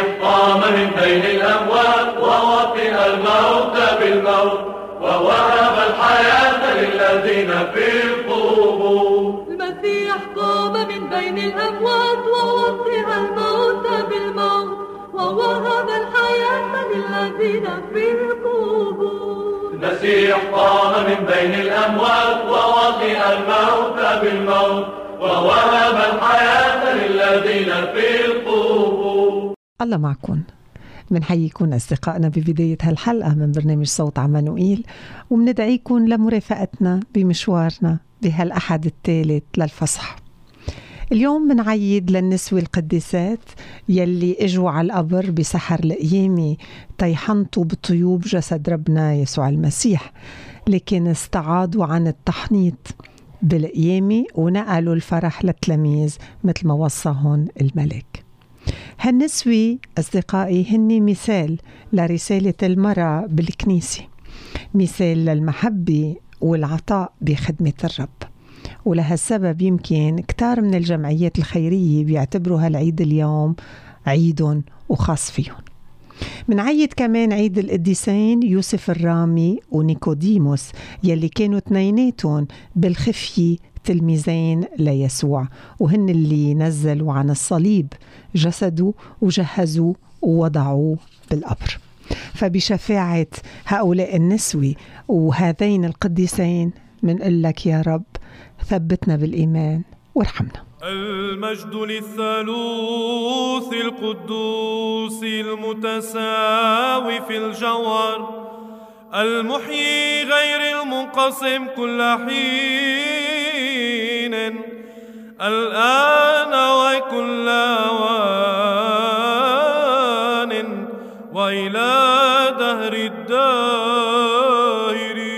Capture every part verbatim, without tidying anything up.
المسيح قام من بين الأموات ووطئ الموت بالموت ووهب الحياة للذين في القبور. المسيح قام من بين الأموات ووطئ الموت بالموت ووهب الحياة للذين في القبور. المسيح قام من بين الأموات ووطئ الموت بالموت ووهب الحياة للذين في القبور. الله معكم. منحييكم أصدقائنا ببداية هالحلقة من برنامج صوت عمانوئيل، ومندعيكم لمرافقتنا بمشوارنا بهالأحد الثالث للفصح. اليوم منعيد للنسوة القديسات يلي اجوا على القبر بسحر القيامة تيحنطوا بطيوب جسد ربنا يسوع المسيح، لكن استعاضوا عن التحنيط بالقيامة ونقلوا الفرح للتلاميذ مثل ما وصاهم الملك. هالنسوة أصدقائي هن مثال لرسالة المرأة بالكنيسة، مثال للمحبة والعطاء بخدمة الرب. ولهالسبب يمكن كتار من الجمعيات الخيرية بيعتبروا هالعيد اليوم عيدهم وخاص فيهم. من عيد كمان عيد القديسين يوسف الرامي ونيكوديموس يلي كانوا اثنيناتهم بالخفية تلميذين ليسوع، وهن اللي نزلوا عن الصليب جسده وجهزوا ووضعوه بالقبر. فبشفاعة هؤلاء النسوة وهذين القديسين منقول لك يا رب ثبتنا بالإيمان وارحمنا. المجد للثالوث القدوس المتساوي في الجوهر المحيي غير المنقسم كل حين الآن وكل آوان وإلى دهر الدائرين.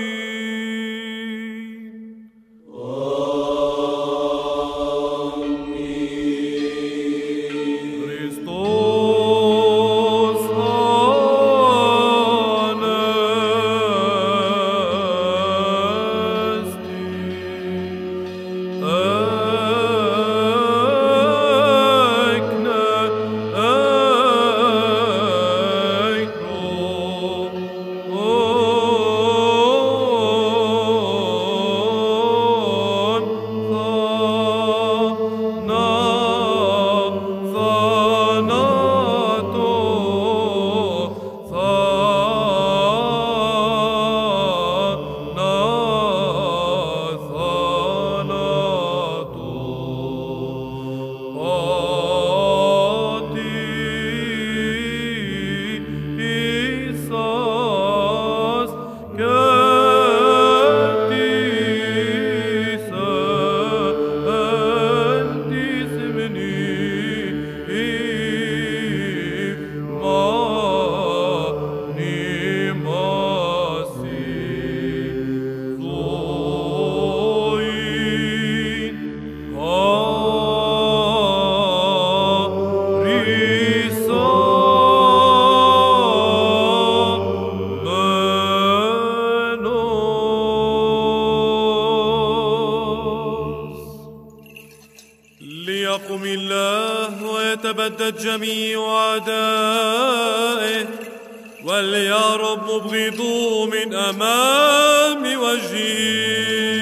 ويتبدد جميع أعدائه وليهرب مبغضوه من أمام وجهه.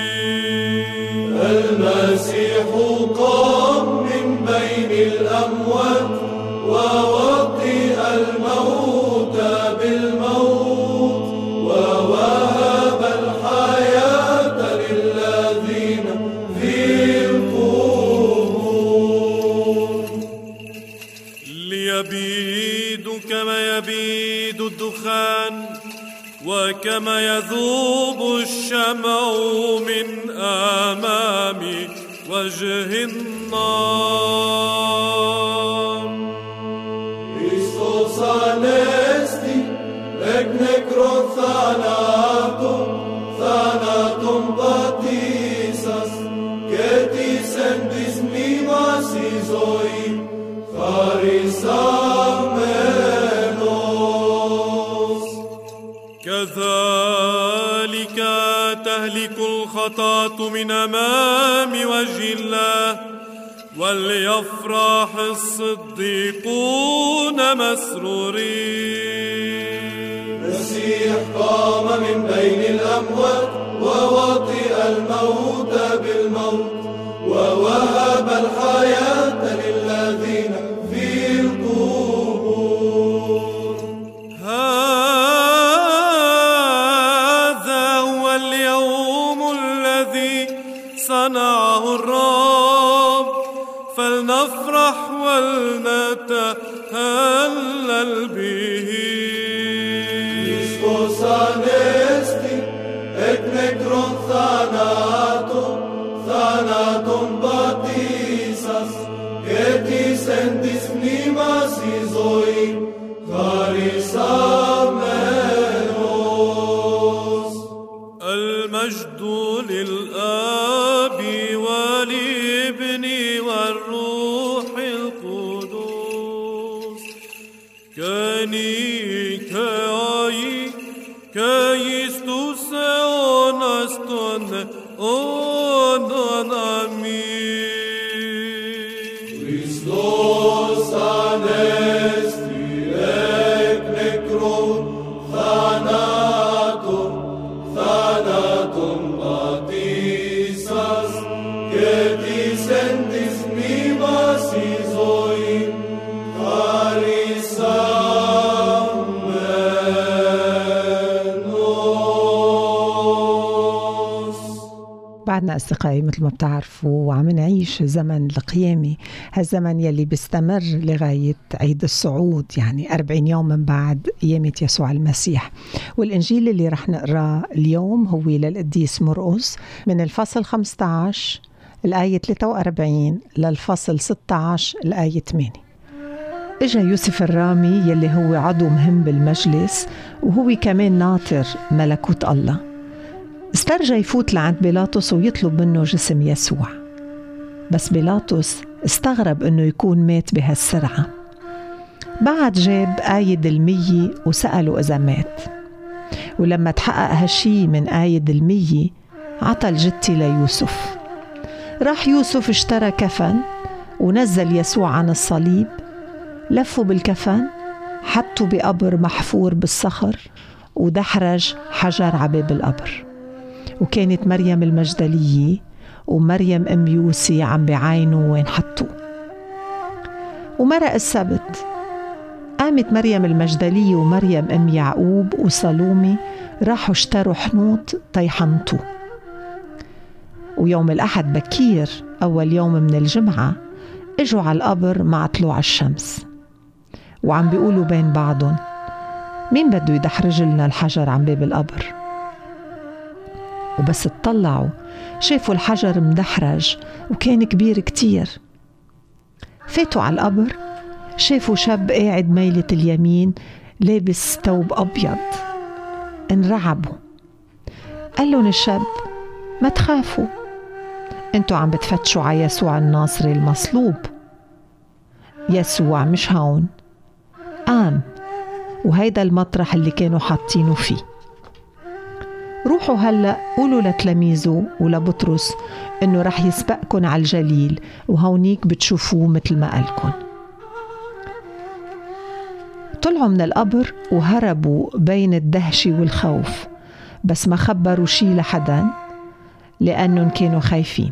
المسيح قام من بين الأموات ووطئ الموت بالموت ووهب الحياة للذين في القبور ليبيدوا كما يبيد الدخان وكما يذوب الشمع من أمام وجه النار. Christos anesti, ek nekron thanaton, thanaton patisas, και της εν της μνήμας η ζωή χαρισάμενος. كذلك تهلك الخطاة من أمام وجه الله وليفرح الصديقون مسرورين. المسيح قام من بين الأموات ووطئ الموت بالموت ووهب الحياة للذين في القبور. هذا هو اليوم الذي صنعه الرب، فلنفرح ولنتهلل به. Christos anesti, ek nekron thanaton, thanaton batisas, etis endis mnimas i zoin, charisamenos. المجد للآب والابن والروح القدس. كاني كاي كايستوس اونستون اونامي. Christos anesti, ek nekron thanaton, thanaton batisas, ketis endis mnimas i zoin, charisamenos. بعدنا أصدقائي مثل ما بتعرفوا وعم نعيش زمن القيامة، هالزمن يلي بيستمر لغاية عيد الصعود، يعني أربعين يوم من بعد قيامة يسوع المسيح. والإنجيل اللي رح نقرأ اليوم هو للقديس مرقس من الفصل خمسة عشر الآية ثلاثة وأربعين للفصل ستة عشر الآية ثمانية. إجا يوسف الرامي يلي هو عضو مهم بالمجلس وهو كمان ناطر ملكوت الله، استرجى يفوت لعند بيلاطس ويطلب منه جسم يسوع، بس بيلاطس استغرب انه يكون مات بهالسرعة. بعد جاب آيد المية وسأله إذا مات، ولما تحقق هالشي من آيد المية عطى الجتي ليوسف. راح يوسف اشترى كفن ونزل يسوع عن الصليب، لفوا بالكفن، حطوا بقبر محفور بالصخر ودحرج حجر عباب القبر. وكانت مريم المجدلية ومريم أم يوسي عم بعينوا وين حطوا. ومرق السبت قامت مريم المجدلية ومريم أم يعقوب وصالومي راحوا اشتروا حنوط طيحنطوا. ويوم الأحد بكير أول يوم من الجمعة اجوا على القبر مع طلوع الشمس، وعم بيقولوا بين بعضهم مين بده يدحرج لنا الحجر عن باب القبر. وبس اطلعوا شافوا الحجر مدحرج وكان كبير كتير. فاتوا على القبر شافوا شاب قاعد ميلة اليمين لابس ثوب أبيض. انرعبوا. قال لهم الشاب ما تخافوا، انتوا عم بتفتشوا على يسوع الناصري المصلوب. يسوع مش هون، قام، وهيدا المطرح اللي كانوا حاطينه فيه. روحوا هلأ قولوا لتلاميذه ولبطرس انه رح يسبقكن على الجليل وهونيك بتشوفوه مثل ما قالكن. طلعوا من القبر وهربوا بين الدهشة والخوف، بس ما خبروا شي لحدا لأنهم كانوا خايفين.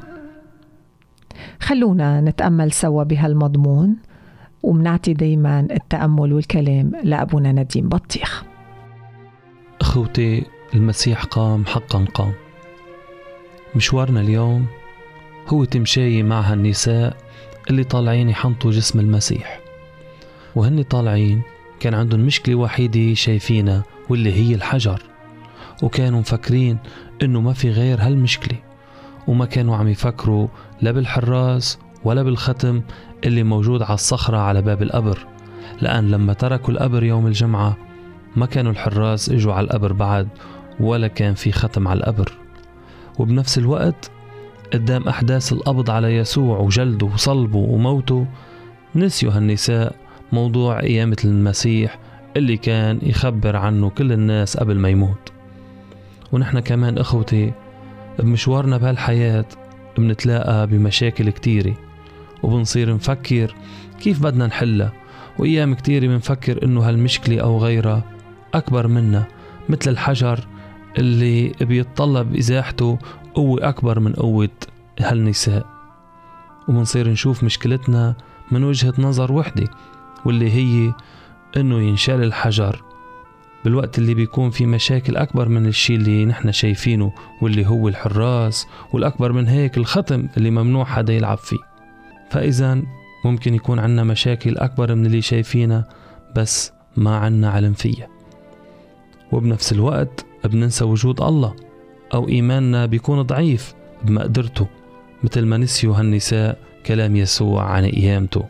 خلونا نتأمل سوا بهالمضمون، ومنعطي دايما التأمل والكلام لأبونا نديم بطيخ. أخوتي، المسيح قام حقا قام. مشوارنا اليوم هو تمشي مع هالنساء اللي طالعين يحنطوا جسم المسيح، وهن طالعين كان عندهم مشكلة وحيدة شايفينها واللي هي الحجر، وكانوا مفكرين انه ما في غير هالمشكلة، وما كانوا عم يفكروا لا بالحراس ولا بالختم اللي موجود على الصخرة على باب القبر، لأن لما تركوا القبر يوم الجمعة ما كانوا الحراس اجوا على القبر بعد، ولا كان في ختم على القبر. وبنفس الوقت قدام أحداث القبض على يسوع وجلده وصلبه وموته نسيوا هالنساء موضوع قيامة المسيح اللي كان يخبر عنه كل الناس قبل ما يموت. ونحن كمان أخوتي بمشوارنا بهالحياة بنتلاقى بمشاكل كتيرة، وبنصير نفكر كيف بدنا نحلها، وأيام كتير بنفكر إنه هالمشكلة أو غيرها أكبر منا، مثل الحجر اللي بيتطلب إزاحته قوة أكبر من قوة هالنساء. وبنصير نشوف مشكلتنا من وجهة نظر وحدة، واللي هي إنه ينشال الحجر، بالوقت اللي بيكون في مشاكل أكبر من الشيء اللي نحن شايفينه، واللي هو الحراس، والأكبر من هيك الختم اللي ممنوع حدا يلعب فيه. فإذا ممكن يكون عنا مشاكل أكبر من اللي شايفينها بس ما عنا علم فيها، وبنفس الوقت بننسى وجود الله، أو إيماننا بيكون ضعيف بمقدرته، مثل ما نسيوا هالنساء كلام يسوع عن قيامته.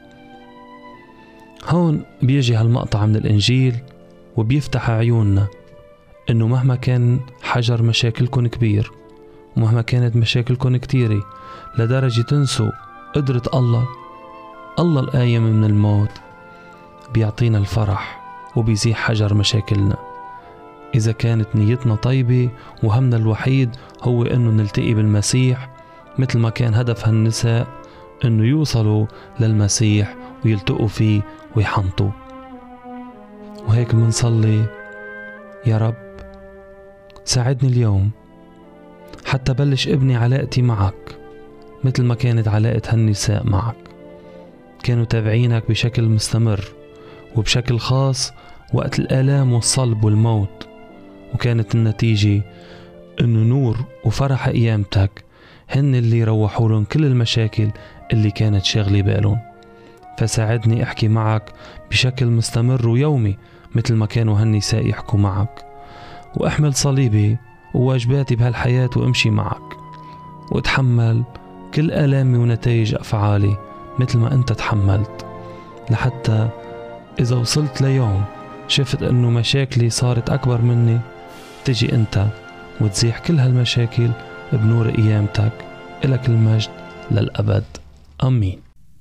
هون بيجي هالمقطع من الإنجيل وبيفتح عيوننا إنه مهما كان حجر مشاكلكم كبير، ومهما كانت مشاكلكم كتيرة لدرجة تنسوا قدرة الله، الله القايم من الموت بيعطينا الفرح وبيزيح حجر مشاكلنا، إذا كانت نيتنا طيبة وهمنا الوحيد هو إنه نلتقي بالمسيح، مثل ما كان هدف هالنساء إنه يوصلوا للمسيح ويلتقوا فيه ويحنطوا. وهيك منصلي: يا رب ساعدني اليوم حتى بلش ابني علاقتي معك مثل ما كانت علاقة هالنساء معك، كانوا تابعينك بشكل مستمر وبشكل خاص وقت الآلام والصلب والموت، وكانت النتيجة إنه نور وفرح قيامتك هن اللي روحوا لهم كل المشاكل اللي كانت شاغلة بالهم. فساعدني أحكي معك بشكل مستمر ويومي مثل ما كانوا هالنساء يحكوا معك، وأحمل صليبي وواجباتي بهالحياة وأمشي معك، وأتحمل كل آلامي ونتائج أفعالي مثل ما أنت تحملت، لحتى إذا وصلت ليوم شفت أنه مشاكلي صارت أكبر مني، تجي أنت وتزيح كل هالمشاكل بنور قيامتك. إلك المجد للأبد، آمين.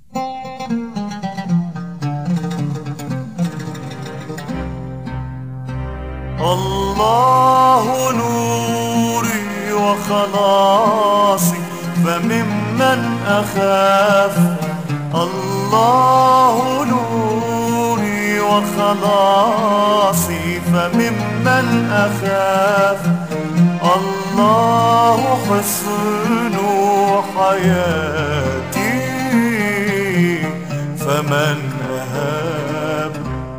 الله نوري وخلاصي فممن أخاف، الله نوري وخلاصي فممن أخاف، الله حصن حياتي فمن أهاب.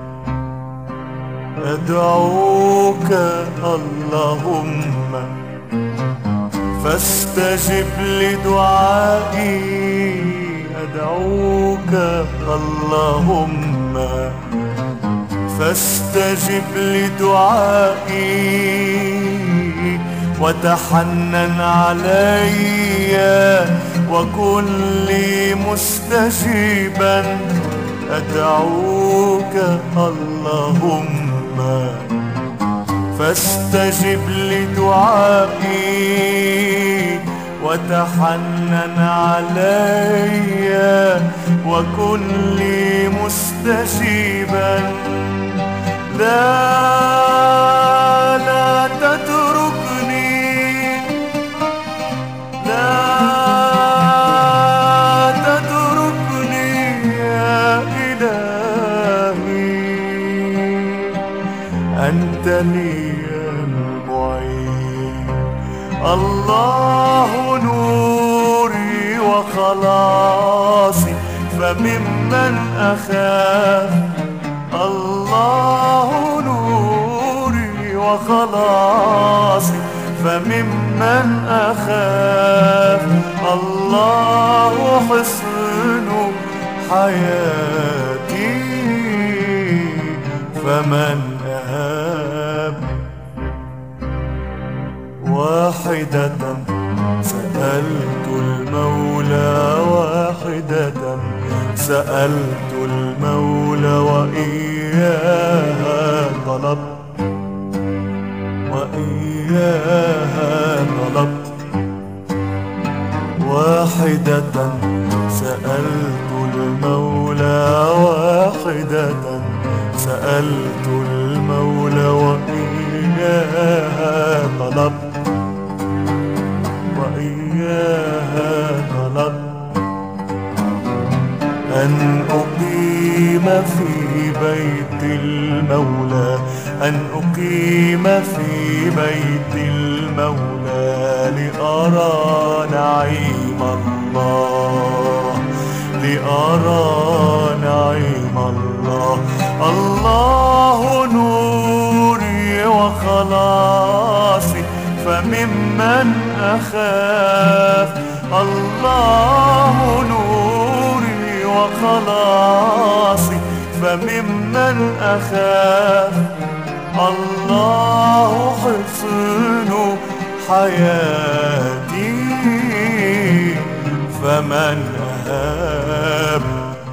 أدعوك اللهم فاستجب لدعائي، أدعوك اللهم فاستجب لدعائي، وتحنن علي وكن لي مستجيبا. أدعوك اللهم فاستجب لدعائي، وتحنن علي وكن لي مستجيبا. لا لا تتركني، لا تتركني يا إلهي، أنت لي المعين. الله نوري وخلاصي فممن أخاف، الله نوري وخلاصي فممن أخاف، الله حصن حياتي فمن أهاب. واحدة سألت المولى، واحدة سألت المولى وإياها طلبت، وإياها طلبت. واحدة سألت المولى، واحدة سألت المولى وإياها طلبت، وإياها طلبت. في بيت المولى أن أقيم في بيت المولى لأرى نعيم الله لأرى نعيم الله الله نوري وخلاصي فممن أخاف الله نوري وخلاصي فممن أخاف الله حصن حياتي فمن أهاب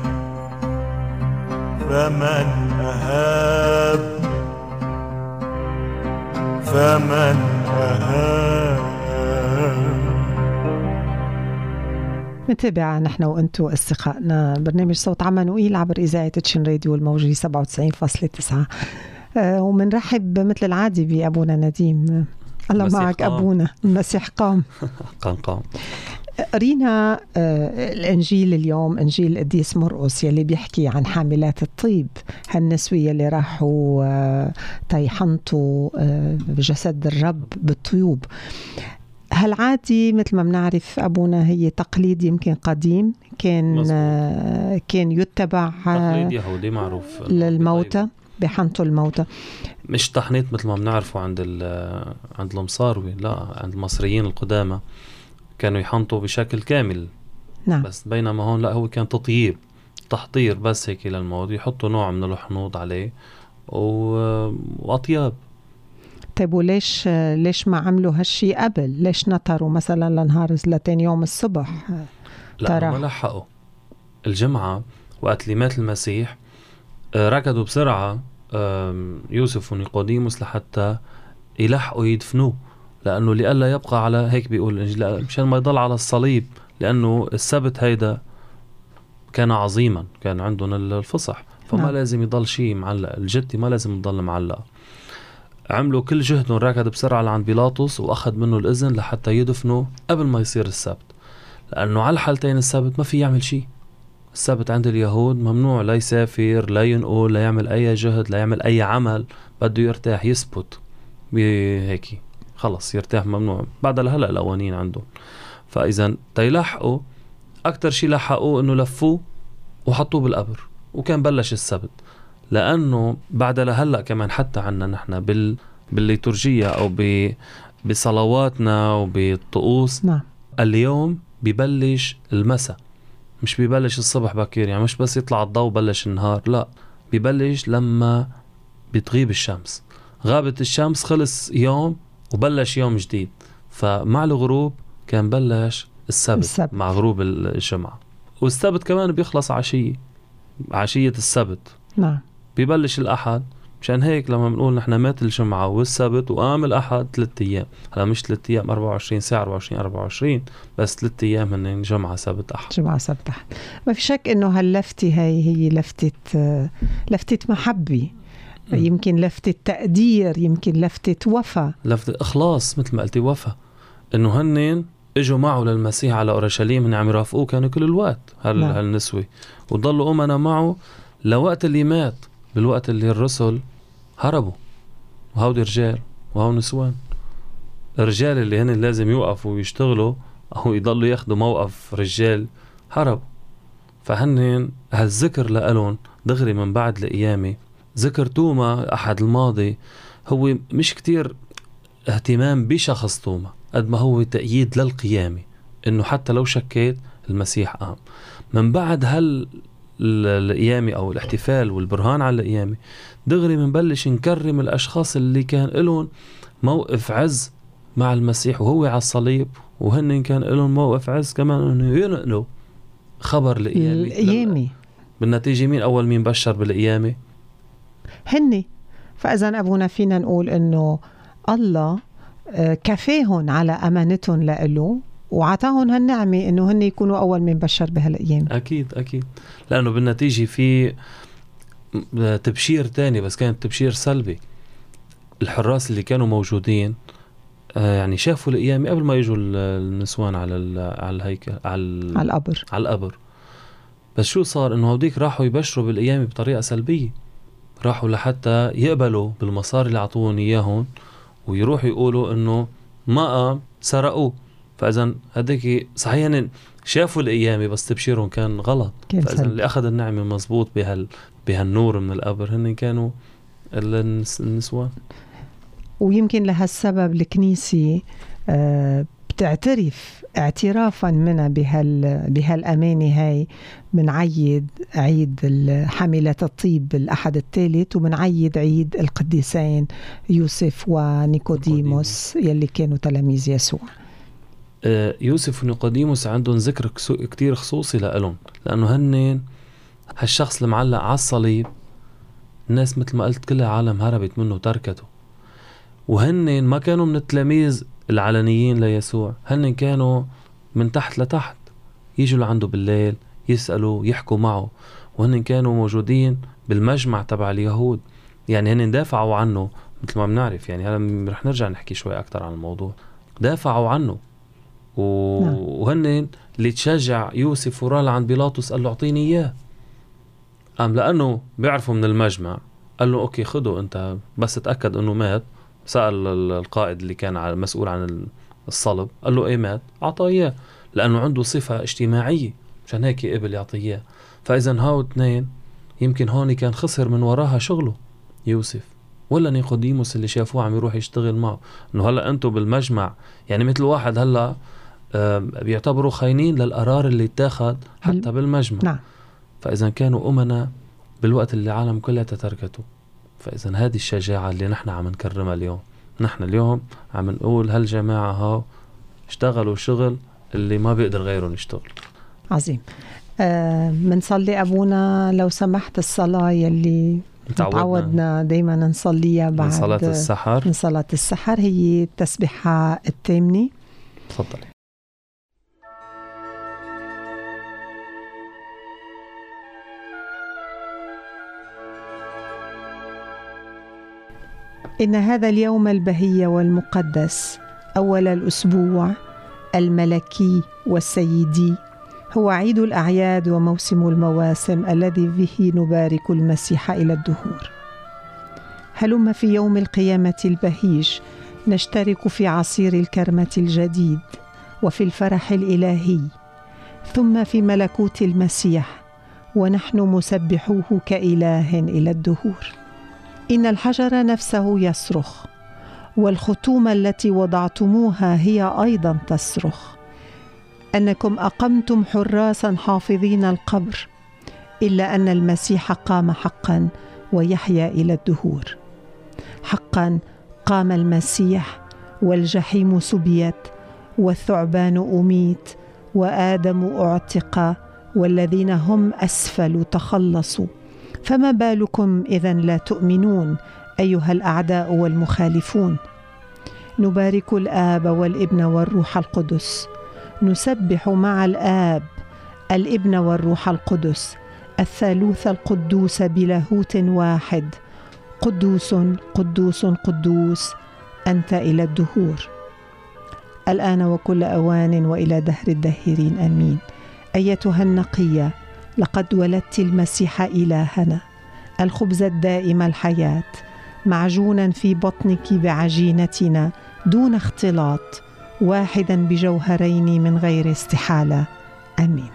فمن أهاب فمن أهاب. متابعة نحن وأنتو أصدقائنا برنامج صوت عمانوئيل عبر إذاعة تشين راديو الموجي سبعة وتسعين فاصلة تسعة، أه ومنرحب مثل العادي بأبونا نديم. الله معك قام. أبونا المسيح قام قام قام. قرينا آه الإنجيل اليوم، إنجيل القديس مرقس يلي بيحكي عن حاملات الطيب، هالنسوية اللي راحوا آه تيحنطوا آه بجسد الرب بالطيوب. هالعادي مثل ما بنعرف أبونا هي تقليد يمكن قديم كان آه كان يتبع تقليد يهودي معروف للموتى، بحنطوا الموتى، مش تحنيط مثل ما بنعرفه عند عند المصاروي، لا عند المصريين القدامى كانوا يحنطوا بشكل كامل. نعم. بس بينما هون لا، هو كان تطييب تحضير بس هيك للموت، يحطوا نوع من الحنوط عليه وأطياب. طيب وليش ليش ما عملوا هالشي قبل؟ ليش نطروا مثلا لنهار لتاني يوم الصبح؟ لا ما لحقوا الجمعة وقت مات المسيح، ركضوا بسرعة يوسف ونيقوديموس لحتى يلحقوا يدفنوه، لأنه لألا يبقى على هيك بيقول الإنجيل مشان ما يضل على الصليب، لأنه السبت هيدا كان عظيما، كان عندهم الفصح، فما نعم. لازم يضل شيء معلق، الجتي ما لازم يضل معلق. عملوا كل جهدهم، ركض بسرعة لعند بيلاطس وأخذ منه الإذن لحتى يدفنوا قبل ما يصير السبت، لأنه على الحالتين السبت ما في يعمل شيء. السبت عند اليهود ممنوع، لا يسافر، لا ينقل، لا يعمل أي جهد، لا يعمل أي عمل، بده يرتاح يثبت بهيك خلص يرتاح، ممنوع. بعد لهلا القوانين عندهم. فإذا تيلحقوا أكتر شيء لحقوه إنه لفوه وحطوه بالقبر، وكان بلش السبت. لأنه بعد لهلا كمان حتى عنا نحن بال بالليتورجية أو ب بصلواتنا وبالطقوس نعم. اليوم ببلش المساء، مش بيبلش الصبح بكير، يعني مش بس يطلع الضوء بلش النهار، لا بيبلش لما بتغيب الشمس. غابت الشمس خلص يوم وبلش يوم جديد. فمع الغروب كان بلش السبت, السبت. مع غروب الجمعة، والسبت كمان بيخلص عشية عشية السبت. نعم. بيبلش الأحد، مشان هيك لما بنقول نحن مات الجمعة والسبت وقام الأحد ثلاثة أيام. هلا مش ثلاثة أيام أربعة وعشرين ساعة، أربعة وعشرين أربعة وعشرين، بس ثلاثة أيام من جمعة سبت أحد. جمعة سبت أحد. ما في شك إنه هاللفتة هاي هي لفتة لفتة محبة، يمكن لفتة تقدير، يمكن لفتة وفا، لفتة إخلاص مثل ما قلتي، وفا. إنه هنين إجوا معه للمسيح على أورشليم، هن عم يرافقوه كانوا كل الوقت هال نعم. هالنسوي، وضلوا أمنا معه لوقت اللي مات، بالوقت اللي الرسل هربوا. وهودي رجال وهو نسوان. الرجال اللي هن لازم يوقفوا ويشتغلوا أو يضلوا ياخدوا موقف رجال هربوا. فهن هالذكر لألون دغري من بعد القيامة. ذكر توما أحد الماضي هو مش كتير اهتمام بشخص توما قد ما هو تأييد للقيامة، إنه حتى لو شكيت المسيح قام. من بعد هال القيامة أو الاحتفال والبرهان على القيامة دغري منبلش نكرم الأشخاص اللي كان لهم موقف عز مع المسيح وهو على الصليب، وهن كان لهم موقف عز كمان إنه ينقلوا خبر القيامة. بالنتيجة مين أول مين بشر بالقيامة؟ هني. فإذا أبونا فينا نقول إنه الله كفاهن على أمانتهم لإله وعطاهم هالنعمة إنه هن يكونوا أول من بشر بهالقيامة. أكيد أكيد، لأنه بالنتيجة في تبشير تاني، بس كان تبشير سلبي. الحراس اللي كانوا موجودين يعني شافوا القيامة قبل ما يجوا النسوان على على الهيكل، على على القبر على القبر بس شو صار؟ إنه هوديك راحوا يبشروا بالقيامة بطريقة سلبية، راحوا لحتى يقبلوا بالمصاري اللي عطوهم إياهم ويروحوا يقولوا إنه ما قام سرقوه. فإذا هديك صحيح شافوا القيامة بس تبشيرهم كان غلط. فإذا اللي أخذ النعمة مزبوط بهال بهالنور من القبر هن كانوا النسوان. ويمكن لهالسبب الكنيسة بتعترف اعترافا منها بهال بهالأمانة هاي، بنعيد عيد حاملة الطيب الأحد الثالث، وبنعيد عيد القديسين يوسف ونيقوديموس يلي كانوا تلاميذ يسوع. يوسف ونيقوديموس عندهم ذكر كتير خصوصي لهم، لأنه هن هالشخص المعلق على الصليب الناس مثل ما قلت كل العالم هربت منه وتركته، وهن ما كانوا من التلاميذ العلنيين ليسوع، هن كانوا من تحت لتحت يجوا لعنده بالليل يسألوا يحكوا معه، وهن كانوا موجودين بالمجمع تبع اليهود. يعني هن دافعوا عنه مثل ما بنعرف. يعني هلا رح نرجع نحكي شوي أكتر عن الموضوع. دافعوا عنه و... وهن اللي تشجع يوسف ورال عند بيلاطس قال له أعطيني إياه. أم لأنه بيعرفوا من المجمع قال له أوكي خده أنت، بس تأكد أنه مات. سأل القائد اللي كان مسؤول عن الصلب قال له إيه مات، أعطاه إياه، لأنه عنده صفة اجتماعية مشان هيك قبل يعطيه. فإذا هاو اثنين يمكن هون كان خسر من وراها شغله يوسف ولا نيقوديموس اللي شافوه عم يروح يشتغل معه. إنه هلأ أنتوا بالمجمع يعني مثل واحد هلأ بيعتبروا خاينين للقرار اللي اتاخد حتى بالمجمع. نعم. فإذا كانوا أمنا بالوقت اللي العالم كلها تتركته. فإذا هذه الشجاعة اللي نحن عم نكرمها اليوم. نحن اليوم عم نقول هالجماعة هاو اشتغلوا شغل اللي ما بيقدر غيرهم يشتغل. عظيم. آه منصلي أبونا لو سمحت الصلاة يلي تعودنا دايما نصليها بعد من صلاة السحر. من صلاة السحر هي التسبيحة الثامنة. تفضلي. إن هذا اليوم البهي والمقدس أول الأسبوع الملكي والسيدي هو عيد الأعياد وموسم المواسم الذي به نبارك المسيح إلى الدهور. هلم في يوم القيامة البهيج نشترك في عصير الكرمة الجديد وفي الفرح الإلهي، ثم في ملكوت المسيح ونحن مسبحوه كإله إلى الدهور. إن الحجر نفسه يصرخ، والختوم التي وضعتموها هي أيضا تصرخ، أنكم أقمتم حراسا حافظين القبر، إلا أن المسيح قام حقا ويحيا إلى الدهور. حقا قام المسيح، والجحيم سبيت، والثعبان أميت، وآدم أعتق، والذين هم أسفل تخلصوا. فما بالكم إذن لا تؤمنون أيها الأعداء والمخالفون؟ نبارك الآب والابن والروح القدس، نسبح مع الآب الابن والروح القدس الثالوث القدوس بلاهوت واحد، قدوس قدوس قدوس أنت إلى الدهور، الآن وكل أوان وإلى دهر الداهرين آمين. أيتها النقية، لقد ولدت المسيح إلهنا، الخبز الدائم الحياة، معجونا في بطنك بعجينتنا دون اختلاط، واحدا بجوهرين من غير استحالة آمين.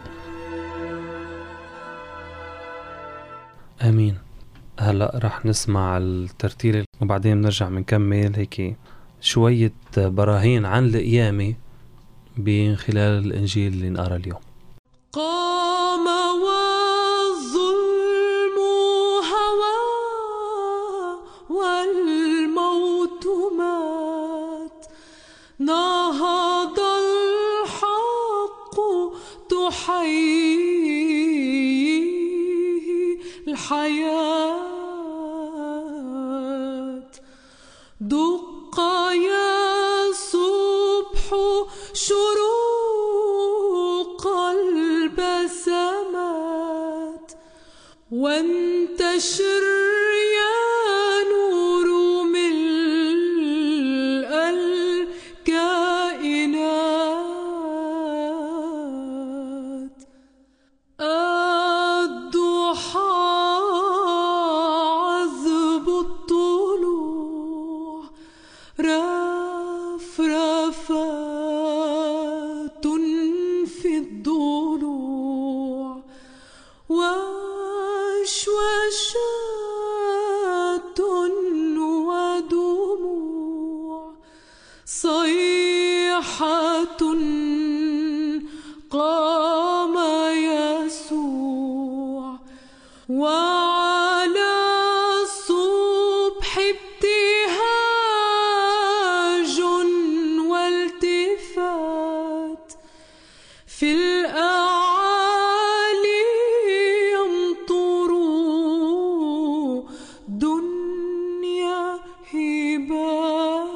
آمين. هلأ رح نسمع الترتيل وبعدين بنرجع منكمل هيك شوية براهين عن القيامة من خلال الإنجيل اللي نقرأ اليوم. قام والظلم هوى والموت مات، نهض الحق تحييه الحياة، دق يا صبح شروق البسمات، وانتشر يا نور ملء الكائنات. آه قام يسوع وعلى الصبح ابتهاج والتفات في الأعالي يمطر دنيا هبات.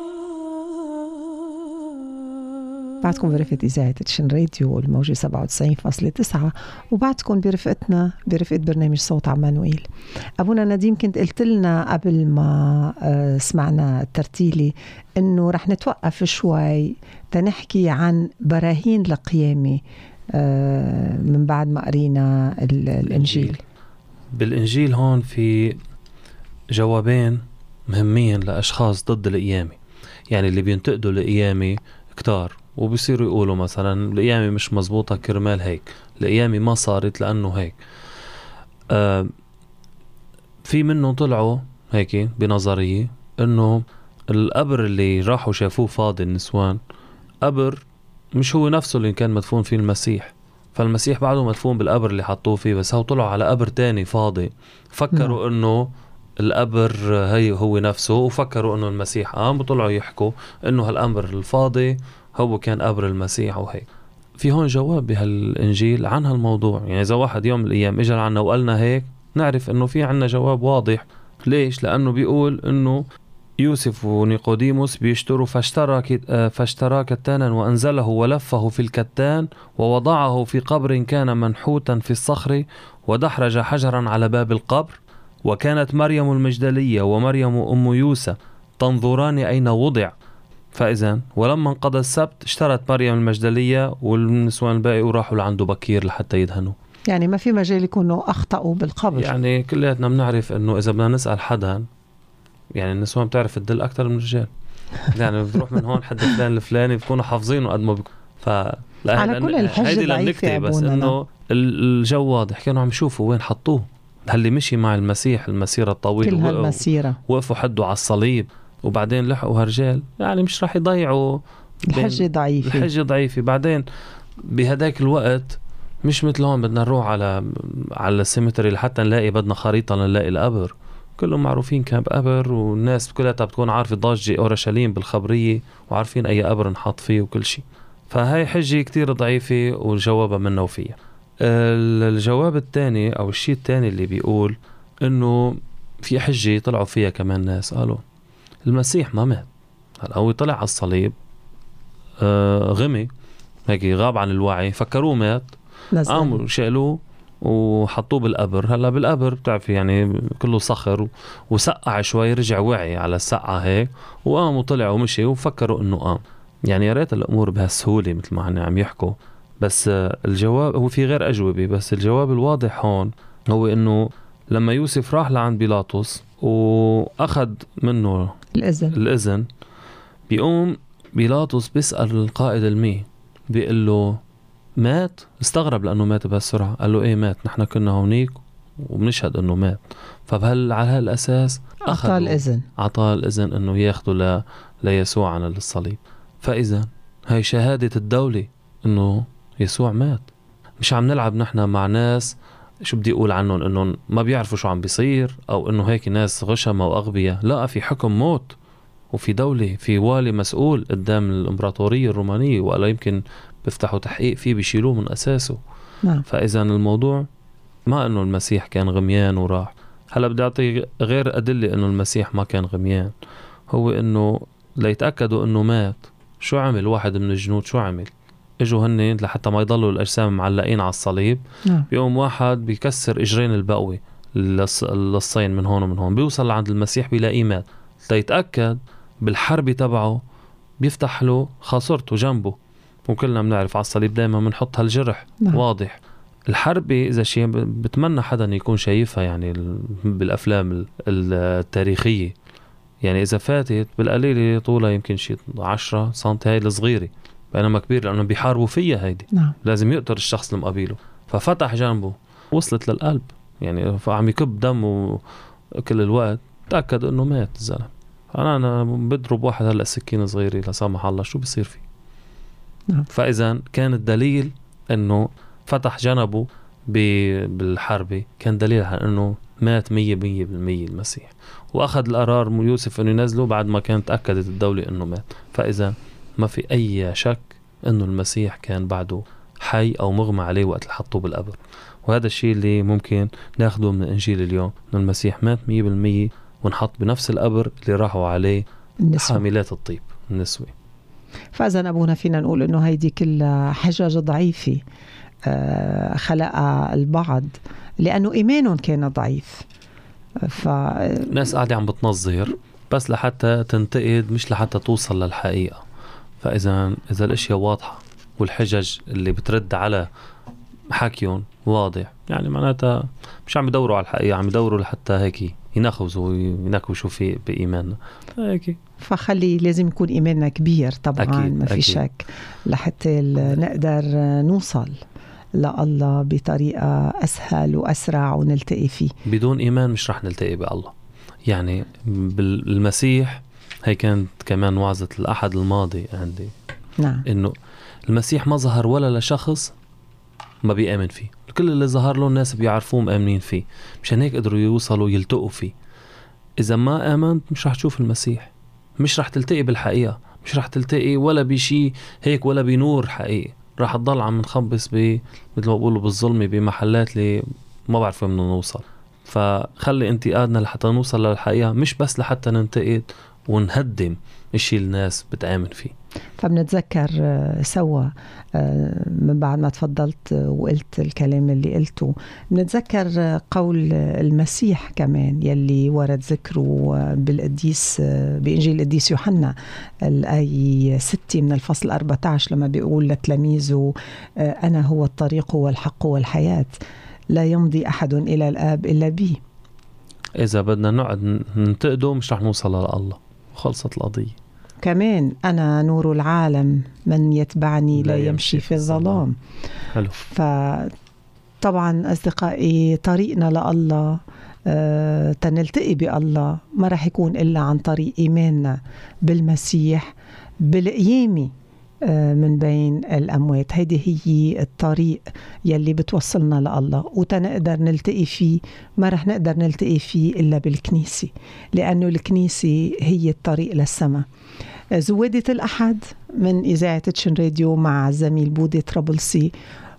بعدكم برفقة إذاعة تشن راديو الموجة سبعة وتسعين فاصلة تسعة، وبعدكم برفقتنا برفقة برنامج صوت عمانوئيل. أبونا نديم كنت قلت لنا قبل ما سمعنا الترتيلي إنه رح نتوقف شوي تنحكي عن براهين لقيامة من بعد ما قرينا الإنجيل. بالإنجيل هون في جوابين مهمين لأشخاص ضد القيامة، يعني اللي بينتقدوا القيامة كتار وبيصيروا يقولوا مثلا القيامة مش مزبوطة كرمال هيك، القيامة ما صارت لأنه هيك. آه في منهم طلعوا هيك بنظرية إنه القبر اللي راحوا شافوه فاضي النسوان قبر مش هو نفسه اللي كان مدفون فيه المسيح، فالمسيح بعده مدفون بالقبر اللي حطوه فيه، بس هو طلعوا على قبر تاني فاضي فكروا إنه القبر هي هو نفسه، وفكروا إنه المسيح قام، وطلعوا يحكوا إنه هالقبر الفاضي هو كان قبر المسيح وهيك. في هون جواب بهالإنجيل عن هالموضوع، يعني إذا واحد يوم من الأيام إجا عنا وقالنا هيك نعرف إنه في عنا جواب واضح. ليش؟ لأنه بيقول إنه يوسف ونيقوديموس بيشتروا فاشترى فاشترى كتانا وأنزله ولفه في الكتان ووضعه في قبر كان منحوتا في الصخر ودحرج حجرا على باب القبر، وكانت مريم المجدلية ومريم أم يوسى تنظران أين وضع. فإذا ولما انقضى السبت اشترت مريم المجدلية والنسوان الباقي وراحوا لعنده بكير لحتى يدهنوا. يعني ما في مجال يكونوا أخطأوا بالقبر. يعني كلياتنا بنعرف إنه إذا بدنا نسأل حدا، يعني النسوان بتعرف تدل أكتر من الرجال، يعني بتروح من هون حد فلان الفلاني بتكونوا حافظينه قد ما بك... ف على كل الحجة ضعيفة، بس إنه الجو واضح. كانوا عم يشوفوا وين حطوه، هل مشي مع المسيح المسيرة الطويلة كل هالمسيرة، وقفوا حده على الصليب وبعدين لحقوا هالرجال، يعني مش راح يضيعوا. الحجة ضعيفة، الحجة ضعيفة. بعدين بهداك الوقت مش مثل هون بدنا نروح على على السيمتري لحتى نلاقي، بدنا خريطة نلاقي القبر، كلهم معروفين كان قبر، والناس كلها بتكون عارفة ضاجة أورشليم بالخبرية وعارفين أي قبر نحط فيه وكل شيء. فهاي حجة كتير ضعيفة والجواب منه وفيها. الجواب الثاني أو الشيء الثاني اللي بيقول إنه في حجة طلعوا فيها كمان ناس قالوا المسيح ما مات، هلا هو طلع على الصليب آه غمي هيك غاب عن الوعي، فكروه مات، قاموا شالوه وحطوه بالقبر. هلا بالقبر بتعرفي يعني كله صخر وسقع شوي، رجع وعي على السقعة هيك وقام وطلع ومشي وفكروا إنه قام. يعني يا ريت الأمور بهالسهولة مثل ما هن عم يحكوا، بس الجواب هو في غير أجوبة. بس الجواب الواضح هون هو إنه لما يوسف راح لعند بيلاطس وأخذ منه الإذن الإذن بيقوم بيلاطس بيسأل القائد المي بيقول له مات؟ استغرب لأنه مات بهالسرعة. قال له إيه مات، نحن كنا هونيك وبنشهد إنه مات. فبهال على هالأساس أعطاه الإذن أعطاه الإذن إنه ياخده ل... ليسوع عن الصليب. فإذا هاي شهادة الدولة إنه يسوع مات. مش عم نلعب نحن مع ناس شو بدي أقول عنهم إنه ما بيعرفوا شو عم بيصير أو إنه هيك ناس غشمة وأغبياء. لا، في حكم موت وفي دولة، في والي مسؤول قدام الإمبراطورية الرومانية، ولا يمكن بيفتحوا تحقيق فيه بيشيلوه من أساسه. نعم. فإذا الموضوع ما إنه المسيح كان غميان وراح. هلا بدي أعطي غير أدلة إنه المسيح ما كان غميان، هو إنه ليتأكدوا إنه مات شو عمل واحد من الجنود؟ شو عمل؟ اجوا هن لحتى ما يضلوا الأجسام معلقين على الصليب. نعم. بيقوم واحد بيكسر إجرين البقوي للصين من هون ومن هون، بيوصل عند المسيح بيلاقيه مات. ليتأكد بالحرب تبعه بيفتح له خاصرته جنبه، وكلنا بنعرف على الصليب دايما بنحط هالجرح. نعم. واضح. الحرب إذا شيء بتمنى حدا يكون شايفها يعني بالأفلام التاريخية، يعني إذا فاتت بالقليل طولها يمكن شيء عشرة سنتي هاي الصغيرة، بينما كبير لأنه بيحاربوا فيها هيدي. نعم. لازم يقتل الشخص المقابله. ففتح جنبه وصلت للقلب، يعني فعم يكب دمه كل الوقت. تأكد إنه مات الزلمة. أنا أنا بضرب واحد هلأ سكينة صغيرة لا سامح الله شو بيصير فيه؟ نعم. فإذا كان الدليل أنه فتح جنبه بالحرب كان دليل على أنه مات مية مية بالمية المسيح، وأخذ القرار يوسف أنه ينزله بعد ما كانت أكدت الدولة أنه مات. فإذا ما في أي شك أنه المسيح كان بعده حي أو مغمى عليه وقت اللي حطوه بالقبر. وهذا الشيء اللي ممكن ناخده من الإنجيل اليوم، أنه المسيح مات مية بالمية ونحط بنفس القبر اللي راحوا عليه النسوة. حاملات الطيب النسوة. فإذا أبونا فينا نقول أنه هيدي كلها حجج ضعيفة خلقها البعض لأنه إيمانهم كان ضعيف. ف... ناس قاعدة عم بتنظر بس لحتى تنتقد مش لحتى توصل للحقيقة. فإذا إذا الأشياء واضحة والحجج اللي بترد على حكيهم واضح، يعني معناتها مش عم يدوروا على الحقيقة، عم يدوروا لحتى هيك ينخوزوا وينكوشوا في بإيماننا هيك. فخلي لازم يكون إيماننا كبير طبعا، أكيد. ما في أكيد. شك لحتى نقدر نوصل لله بطريقة أسهل وأسرع ونلتقي فيه. بدون إيمان مش رح نلتقي بالله. يعني بالمسيح هي كانت كمان وعظة الأحد الماضي عندي، نعم. إنه المسيح ما ظهر ولا لشخص ما بيآمن فيه، كل اللي ظهر له الناس بيعرفوه مآمنين فيه، مشان هيك قدروا يوصلوا يلتقوا فيه. إذا ما آمنت مش رح تشوف المسيح، مش رح تلتقي بالحقيقة، مش رح تلتقي ولا بشي هيك ولا بنور حقيقي، رح تضل عم نخبص ب مثل ما بقولوا بالظلمة بمحلات اللي ما بعرف وين بدنا نوصل. فخلي انتقادنا لحتى نوصل للحقيقة، مش بس لحتى ننتقد ونهدم الشيء الناس بتآمن فيه. فبنتذكر سوا من بعد ما تفضلت وقلت الكلام اللي قلته، بنتذكر قول المسيح كمان يلي ورد ذكره بالقديس بإنجيل القديس يوحنا الآية ستة من الفصل أربعة عشر لما بيقول لتلاميذه أنا هو الطريق والحق والحياة، لا يمضي أحد إلى الآب إلا بي. إذا بدنا نقعد ننتقده مش رح نوصل لله، خلصت القضية. كمان أنا نور العالم، من يتبعني لا, لا يمشي في الظلام. حلو. فطبعا أصدقائي طريقنا لله أه تنلتقي بالله ما رح يكون إلا عن طريق إيماننا بالمسيح بالقيامة أه من بين الأموات. هيدي هي الطريق يلي بتوصلنا لله، وتنقدر نلتقي فيه ما رح نقدر نلتقي فيه إلا بالكنيسة، لأنه الكنيسة هي الطريق للسماء. زوادة الأحد من إذاعة تشن راديو مع الزميل بودي طرابلسي،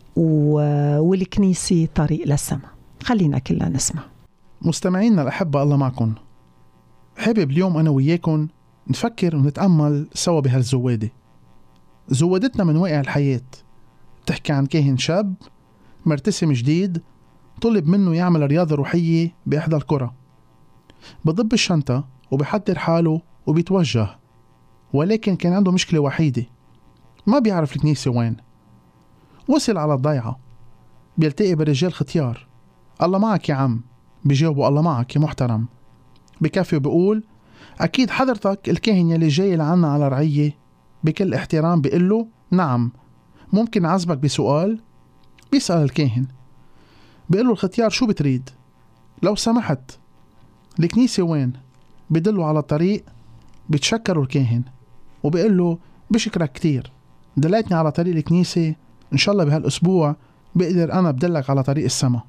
والكنيسة طريق للسماء. خلينا كلنا نسمع. مستمعينا الأحبة، الله معكم. حابب اليوم أنا وياكم نفكر ونتأمل سوا بهالزوادة. زوادتنا من واقع الحياة تحكي عن كاهن شاب مرتسم جديد طلب منه يعمل رياضة روحية بإحدى القرى. بضب الشنطة وبحضر حاله وبيتوجه، ولكن كان عنده مشكلة وحيدة، ما بيعرف الكنيسة وين. وصل على الضيعة، بيلتقي برجال ختيار. الله معك يا عم، بيجاوبوا الله معك يا محترم. بكفي وبيقول أكيد حضرتك الكاهن يلي جاي لعنا على رعية. بكل احترام بيقول له نعم، ممكن أعزبك بسؤال؟ بيسأل الكاهن، بيقول له الختيار شو بتريد؟ لو سمحت الكنيسة وين؟ بدله على الطريق. بتشكروا الكاهن وبيقول له بشكرك كتير، دلتني على طريق الكنيسة، إن شاء الله بهالأسبوع بقدر أنا بدلك على طريق السما.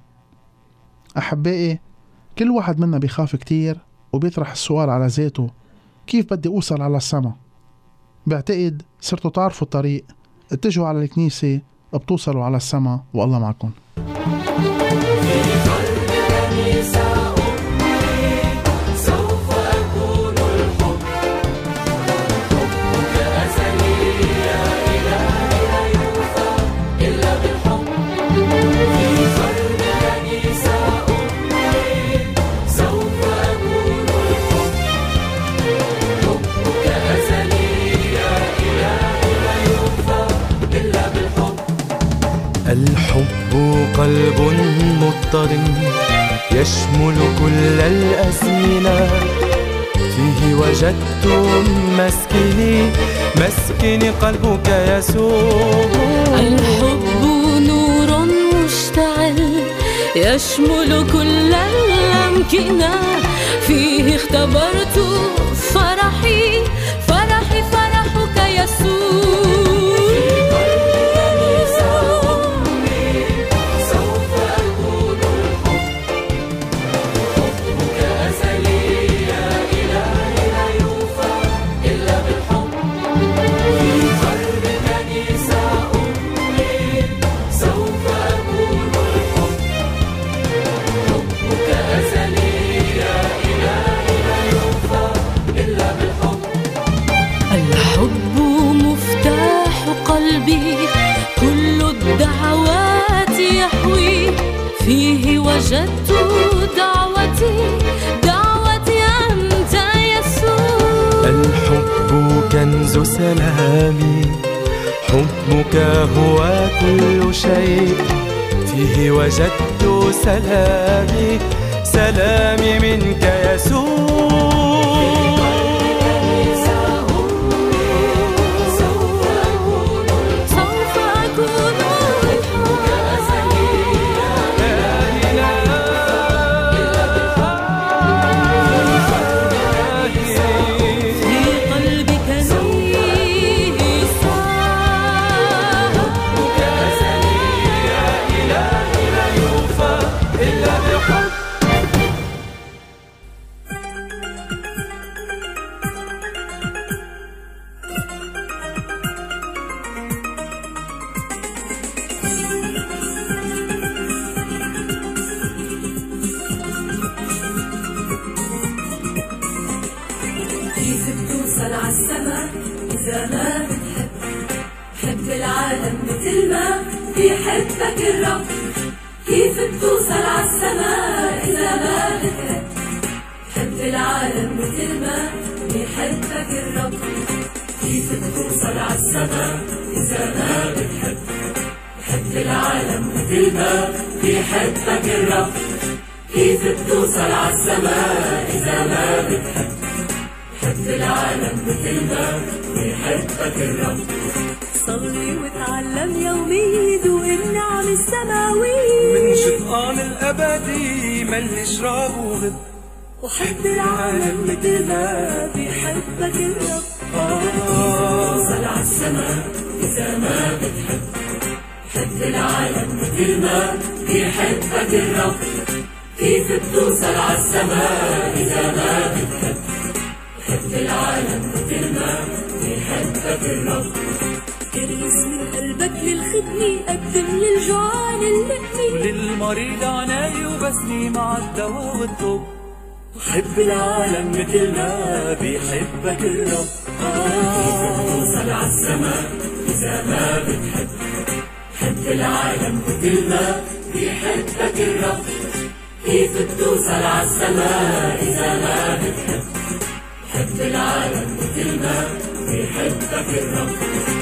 أحبائي، كل واحد منا بيخاف كتير وبيطرح السؤال على ذاته، كيف بدي أوصل على السما؟ بعتقد صرتوا تعرفوا الطريق، اتجهوا على الكنيسة بتوصلوا على السما، والله معكم. الحب قلب مضطرم يشمل كل الأزمنة، فيه وجدت مسكني مسكن قلبك يسوع. الحب نور مشتعل يشمل كل الأمكنة، فيه اختبرت فرحي فرحي فرحك يسوع. كنز سلامي، حبك هو كل شيء، فيه وجدت سلامي، سلامي منك يسوع. بيحبك الرب، كيف بتوصل عالسماء إذا ما بتحب؟ حب العالم مثل ما بيحبك الرب، كيف بتوصل عالسماء إذا ما بتحب؟ حب العالم مثل ما بيحبك الرب، كيف بتوصل عالسماء إذا ما بتحب؟ حب العالم مثل ما بيحبك الرب. صلي وتعلم يومي ذوق النعم السماوية، من شطآن الأبدي ملش راب وغد، وحب العالم مثل ما بيحبك الرب. توصل عالسماء إذا ما بتحب، حب العالم مثل ما بيحبك الرب، كيف بتوصل عالسماء إذا ما بتحب؟ حب العالم مثل ما بيحبك الرب. كريس من قلبك للخدمة، قدم للجوعان اللقمة، وللمريض عناية وبسمي مع الدواء والطب، وحب العالم مثل ما بيحبك الرب. كيف بتوصل عالسماء إذا ما بتحب؟ حب العالم مثل ما بيحبك الرب، كيف بتوصل عالسماء إذا ما بتحب؟ حب العالم مثل ما بيحبك الرب.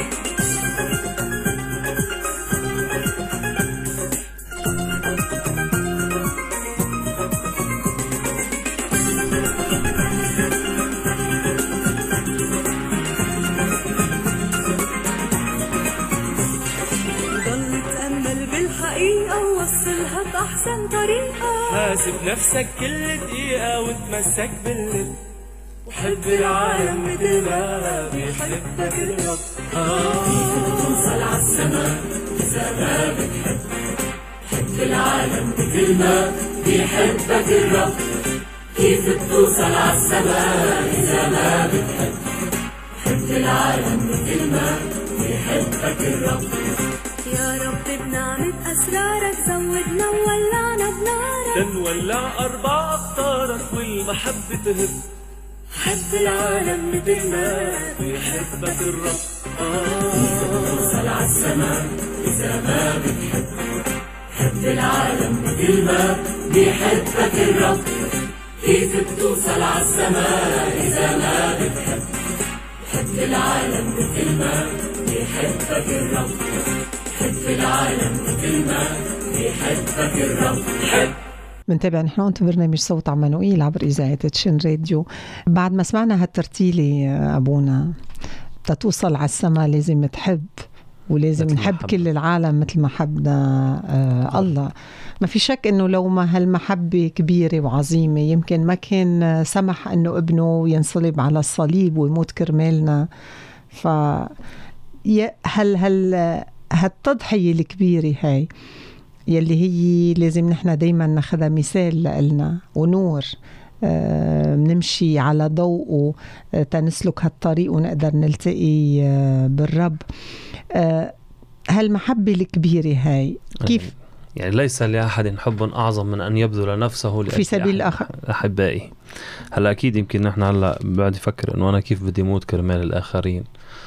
وصلها بأحسن طريقة، حاسب نفسك كل دقيقة وتمسك بالليل، وحب العالم مثل ما بيحبك الرب. كيف بتوصل عالسماء إذا ما بتحب؟ حب العالم مثل ما بيحبك الرب، كيف بتوصل عالسماء إذا ما بتحب؟ حب العالم مثل ما بيحبك الرب. يا رب بنعمة أسرارك زودنا وولعنا بنارك، تنولع أربع أقطارك والمحبة تهب، حب العالم مثل ما بيحبك الرب. كيف بتوصل عالسماء إذا ما بتحب؟ حب العالم مثل ما بيحبك الرب، كيف بتوصل عالسماء إذا ما بتحب؟ حب العالم مثل ما بيحبك الرب. حب العالم مثل ما بيحبك الرب. حب. منتابع نحن وانتم برنامج صوت عمانوئيل عبر إذاعة تشين راديو. بعد ما سمعنا هالترتيلة أبونا، تتوصل على السما لازم تحب، ولازم نحب كل العالم مثل ما حبنا آه الله. ما في شك انه لو ما هالمحبة كبيرة وعظيمة يمكن ما كان سمح انه ابنه ينصلب على الصليب ويموت كرمالنا. ف هل هل هالتضحية الكبيرة هاي يلي هي لازم نحن دايما ناخذها مثال لنا ونور آه نمشي على ضوءه آه تنسلك هالطريق ونقدر نلتقي آه بالرب. آه هالمحبة الكبيرة هاي كيف يعني ليس لأحد حب أعظم من أن يبذل نفسه في سبيل الآخر أحبائي. هلا أكيد يمكن نحن هلا بعد يفكر إنه أنا كيف بدي موت كرمال الآخرين.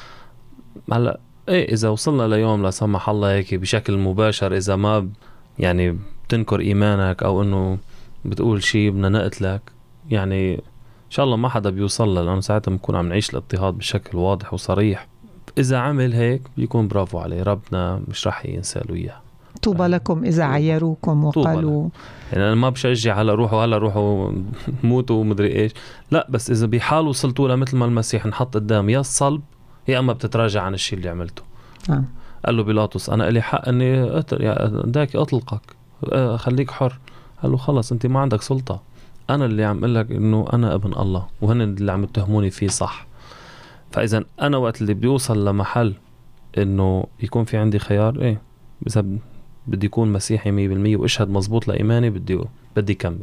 هلا إيه إذا وصلنا ليوم لا سمح الله هيك بشكل مباشر، إذا ما يعني بتنكر إيمانك أو إنه بتقول شيء بدنا نقتلك، يعني إن شاء الله ما حدا بيوصل له، لأنه ساعتها بنكون عم نعيش الاضطهاد بشكل واضح وصريح. إذا عمل هيك بيكون برافو عليه، ربنا مش رح ينسى له إياه. طوبى لكم إذا عيروكم وقالوا يعني أنا ما بشجع هلا روحوا هلا روحوا موتوا ومدري إيش، لا، بس إذا بحال وصلتوا له مثل ما المسيح نحط قدام يا الصلب يا أما بتتراجع عن الشيء اللي عملته. آه. قال له بيلاطس أنا إلي حق أني أتر... داك أطلقك، خليك حر. قال له خلص أنت ما عندك سلطة، أنا اللي عم أقول لك إنه أنا ابن الله وهن اللي عم يتهموني فيه صح. فإذا أنا وقت اللي بيوصل لمحل إنه يكون في عندي خيار، إيه إذا بدي يكون مسيحي مية بالمية وإشهد مزبوط لإيماني بدي بدي كمل.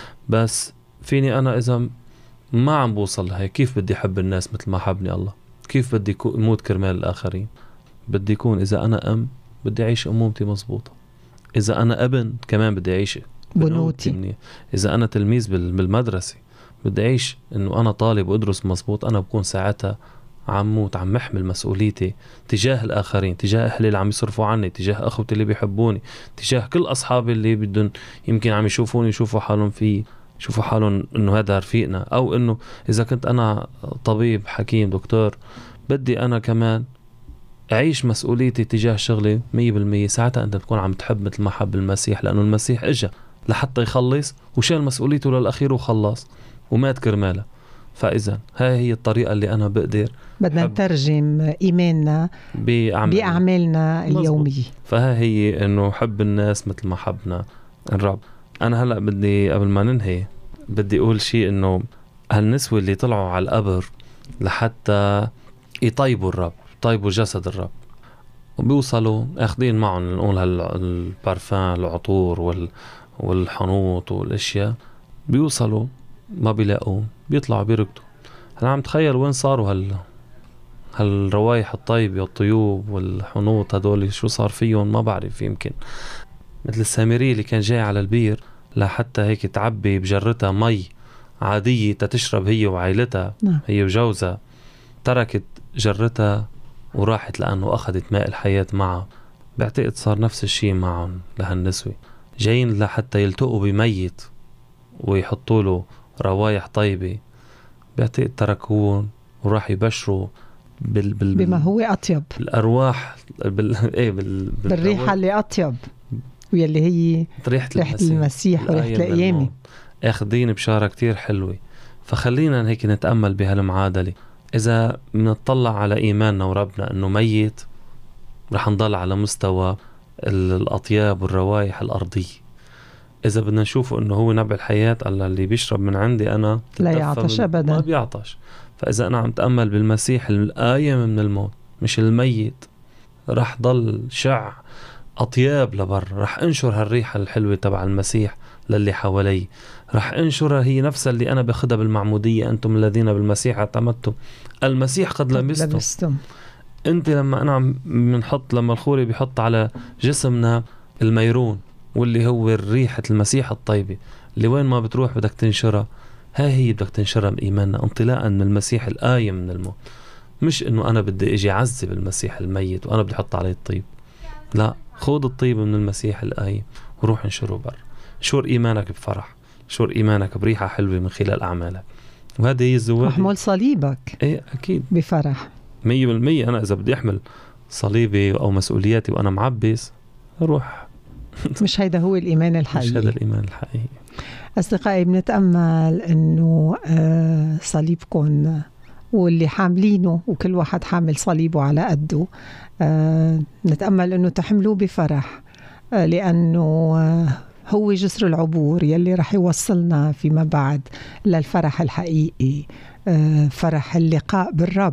بس فيني أنا إذا ما عم بوصل لهي، كيف بدي أحب الناس مثل ما حبني الله؟ كيف بدي موت كرمال الآخرين؟ بدي يكون إذا أنا أم بدي أعيش أمومتي مزبوطة، إذا أنا ابن كمان بدي أعيش بنوتي، إذا أنا تلميذ بالمدرسة بدي أعيش إنه أنا طالب وأدرس مزبوط. أنا بكون ساعتها عم موت عم محمل مسؤوليتي تجاه الآخرين، تجاه أهلي اللي عم يصرفوا عني، تجاه أخوتي اللي بيحبوني، تجاه كل أصحابي اللي بدهم يمكن عم يشوفوني يشوفوا حالهم فيه، يشوفوا حالهم إنه هذا رفيقنا. أو إنه إذا كنت أنا طبيب حكيم دكتور بدي أنا كمان أعيش مسؤوليتي تجاه شغلي مية بالمية. ساعتها أنت بتكون عم تحب مثل ما حب المسيح، لأنه المسيح إجا لحتى يخلص وشال مسؤوليته للأخير وخلص ومات كرماله. فإذا هاي هي الطريقة اللي أنا بقدر بدنا نترجم إيماننا بأعمال. بأعمالنا اليومية. فها هي إنه حب الناس مثل ما حبنا الرب. أنا هلأ بدي قبل ما ننهي بدي أقول شيء، إنه هالنسوة اللي طلعوا على القبر لحتى يطيبوا الرب، يطيبوا جسد الرب، وبيوصلوا أخذين معهم نقول هالبارفان العطور وال والحنوط والأشياء، بيوصلوا ما بيلاقوا، بيطلعوا بيركضوا. أنا عم تخيل وين صاروا هال هالروايح الطيبة والطيوب والحنوط هدول، شو صار فيهم ما بعرف. يمكن مثل السامري اللي كان جاي على البير لحتى هيك تعبي بجرتها مي عادية تتشرب هي وعائلتها، هي وجوزها، تركت جرتها وراحت لأنه أخذت ماء الحياة معها. بعتقد صار نفس الشيء معهم لهالنسوة، جايين لحتى يلتقوا بميت ويحطوا له روايح طيبة. بعتقد تركوهم وراح يبشروا بال بال بما هو أطيب، الأرواح بال إيه بال بالريحة اللي أطيب، ويلي هي ريحة المسيح, المسيح وريحة القيامة. أخذين بشارة كتير حلوة. فخلينا هيك نتأمل بهالمعادلة. إذا بنطلع على إيماننا وربنا أنه ميت، رح نضل على مستوى الأطياب والروايح الأرضية. إذا بدنا نشوفه أنه هو نبع الحياة، الله اللي بيشرب من عندي أنا لا يعطش أبدا، ما بيعطش. فإذا أنا عم تأمل بالمسيح القايم من الموت مش الميت، رح ضل شع أطياب لبر، رح أنشر هالريحة الحلوة تبع المسيح للي حوالي، رح أنشرها هي نفسها اللي أنا بخدها بالمعمودية. أنتم الذين بالمسيح اعتمدتم، المسيح قد لمستم. لبستم. أنت لما أنا عم بنحط، لما الخوري بيحط على جسمنا الميرون واللي هو ريحة المسيح الطيبة اللي وين ما بتروح بدك تنشرها، هاي هي بدك تنشرها بإيماننا انطلاقا من المسيح القايم من الموت. مش إنه أنا بدي إجي عذب المسيح الميت وأنا بدي أحط عليه الطيب، لا، خود الطيب من المسيح القايم وروح انشره بر. شور إيمانك بفرح، شور إيمانك بريحة حلوة من خلال أعمالك. وهذه هي الزواج، محمول صليبك إيه أكيد بفرح مية بالمية. أنا إذا بدي أحمل صليبي أو مسؤولياتي وأنا معبس أروح مش هيدا هو الإيمان الحقيقي. مش هذا الإيمان الحقيقي. أصدقائي، بنتأمل أنه صليبكم واللي حاملينه وكل واحد حامل صليبه على قده، نتأمل أنه تحملوه بفرح، لأنه هو جسر العبور يلي رح يوصلنا فيما بعد للفرح الحقيقي، فرح اللقاء بالرب.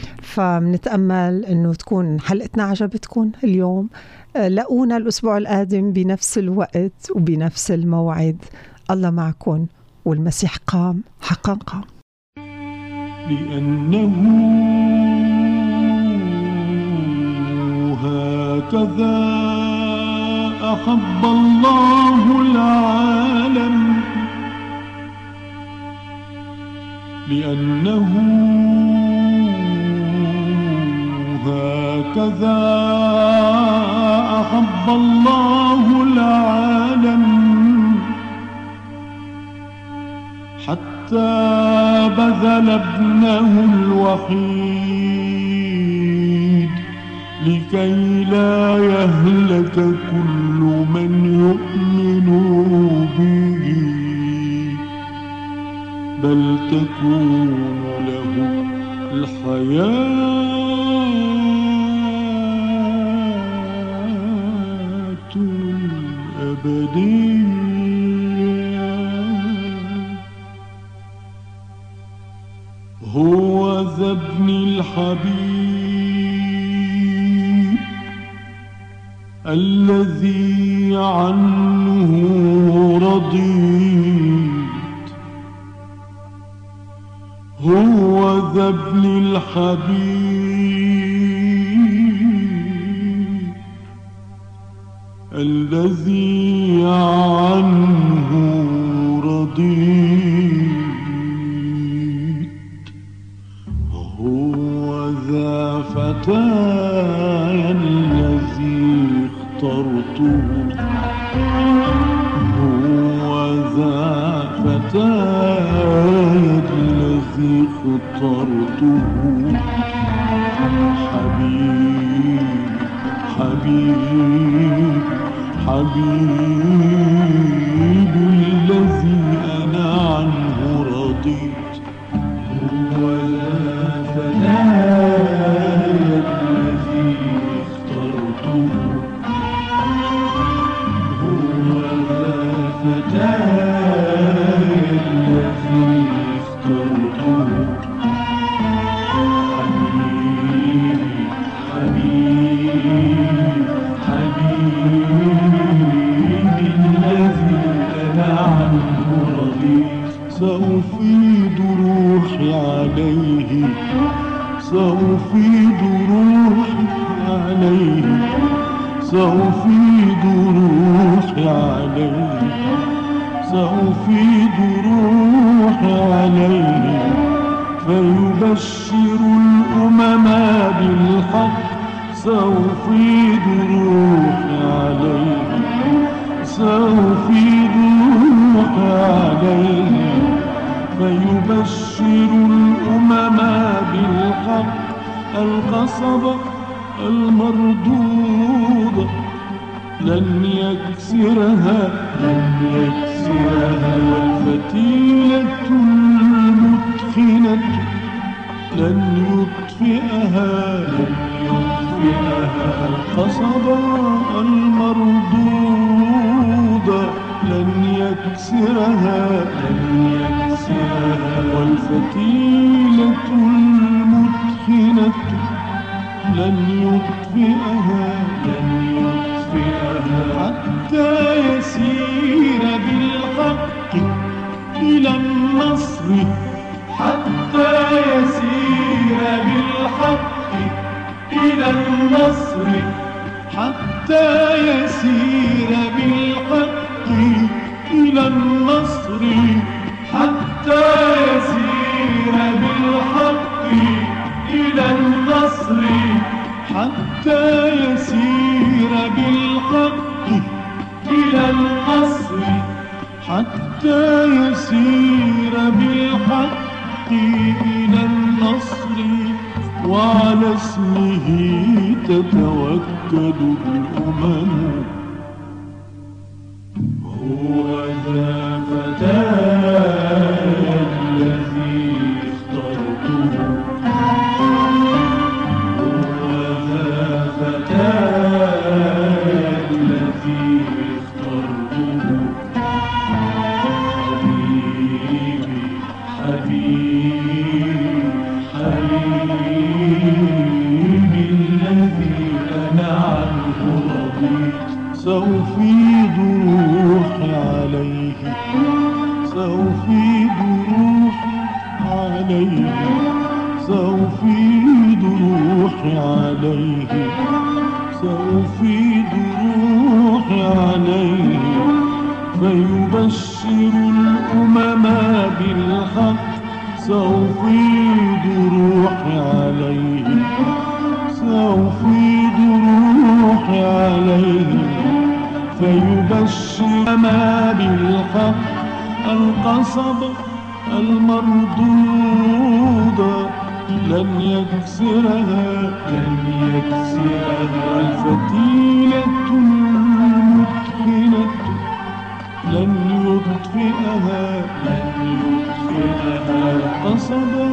فمنتأمل أنه تكون حلقتنا عجبتكم اليوم. لقونا الأسبوع القادم بنفس الوقت وبنفس الموعد. الله معكم، والمسيح قام، حقا قام. لأنه هكذا أحب الله العالم، لأنه هكذا أحب الله العالم حتى حتى بذل ابنه الوحيد لكي لا يهلك كل من يؤمن به بل تكون له الحياة الأبدية. هو ذا ابن الحبيب الذي عنه رضيت. هو ذا ابن الحبيب الذي عنه رضيت. هو ذا فتاي الذي اخترته. هو ذا فتاي الذي اخترته. حبيب حبيب حبيب الذي أنا عنه رضيت. هو ذا فتاي الذي اخترته. هو ذا فتاي الذي اخترته. حبيب حبيب حبيبي الذي أنا عنه رضيت. سأفيض روحي عليه. سأفيض روحي عليه. سأفيض روحي عليه. سأفيض روحي عليه فيبشر الأمم بالحق. سأفيض روحي عليه. سأفيض روحي عليه فيبشر الأمم بالحق. القصبة المردودة لن يكسرها لن يكسرها. والفتيلة المدخنة لن يطفئها لن يطفئها. القصبة المردودة لن يكسرها لن يكسرها. والفتيلة المدخنة لن يطفئها لن يطفئها. حتى يسير بالحق إلى النصر. حتى يسير بالحق إلى النصر. حتى يسير بالحق إلى النصر. حتى يسير بالحق إلى النصر. حتى يسير بالحق إلى النصر. حتى يسير بالحق إلى النصر. وعلى اسمه تتوكد الأمم. هو ذا فتاي الذي اخترته. هو ذا فتاي الذي اخترته. حبيبي حبيبي حبيبي الذي أنا عنه رضيت. سأفيض روحي عليه. سأفيض روحي عليه. سأفيض روحي عليه. سأفيض روحي عليه فيبشر الأمم بالحق. سأفيض روحي عليه. سأفيض روحي عليه فيبشر ما بالحق. القصبة المردودة لن يكسرها لن يكسرها الفتيلة المدخنة لن يطفئها لن يطفئها قصبا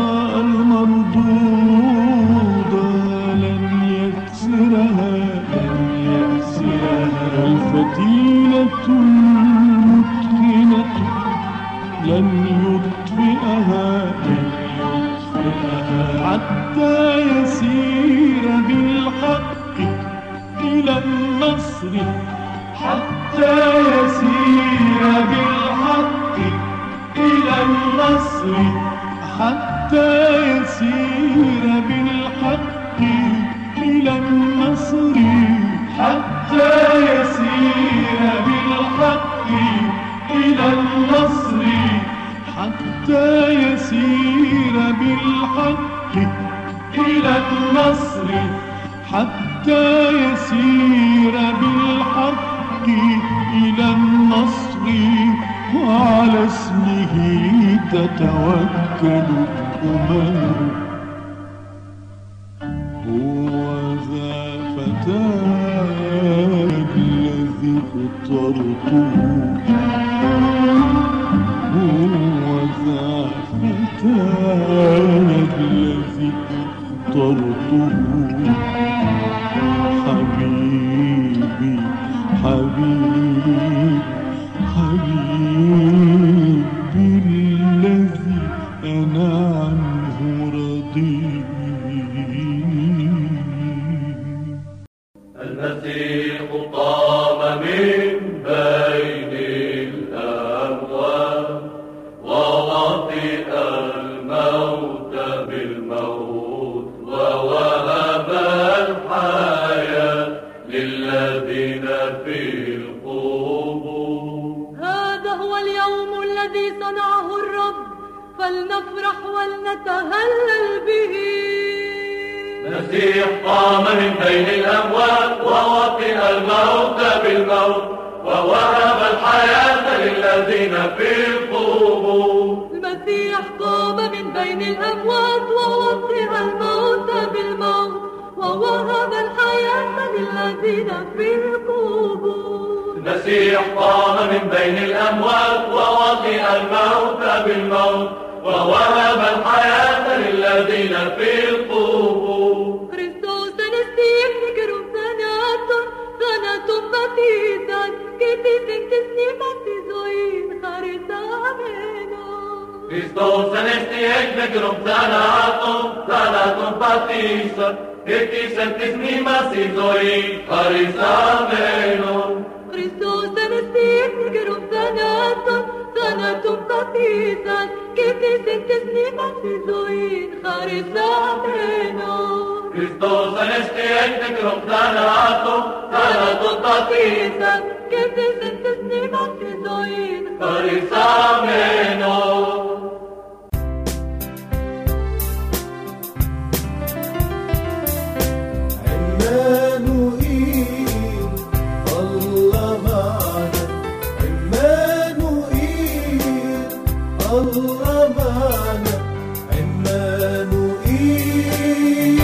المردودة لن يكسرها لن يكسرها الفتيلة المدخنة لن يطفئها لن يطفئها حتى يسير بالحق إلى النصر حتى يسير بالحق إلى النصر حتى يسير بالحق إلى النصر حتى يسير بالحق إلى النصر حتى يسير بالحق إلى النصر حتى يسير بالحق إلى النصر وعلى اسمه تتوكل الأمم هو ذا فتاة الذي اخترته هو ذا فتاة الذي اخترته حبيبي حبيبي حبيبي الذي أنا عنه رضي المسيح قام من بين الأموات ووطئ الموت بالموت ووهب الحياة للذين في القبور. هذا هو اليوم الذي صنعه الرب فلنفرح ولنتهلل به. المسيح قام من بين الأموات ووطئ الموت بالموت ووهب الحياة للذين في القبور. المسيح قام من بين الأموات ووطئ الموت بالموت ووهب الحياة للذين في القبور. المسيح قام من بين الأموات ووطئ الموت بالموت ووهب الحياة للذين في القبور. Χριστός ανεστήχ νεκρούς θανάτων, θανάτων παθήσαν και της εκ της νήμας της ζωής χαρισαμένος. Χριστός ανέστη εκ νεκρών θανάτων, θανάτων παθήσαν και της εκ της νήμας της ζωής χαρισαμένος. Χριστός ανέστη εκ νεκρών θανάτων, θανάτων παθήσαν και της εκ της νήμας της ζωής χαρισαμένος. Χριστός ανέστη εκ νεκρών θανάτων, θανάτων παθήσαν και της εκ της νήμας της ζωής χαρισαμένος. الله معنا عمانوئيل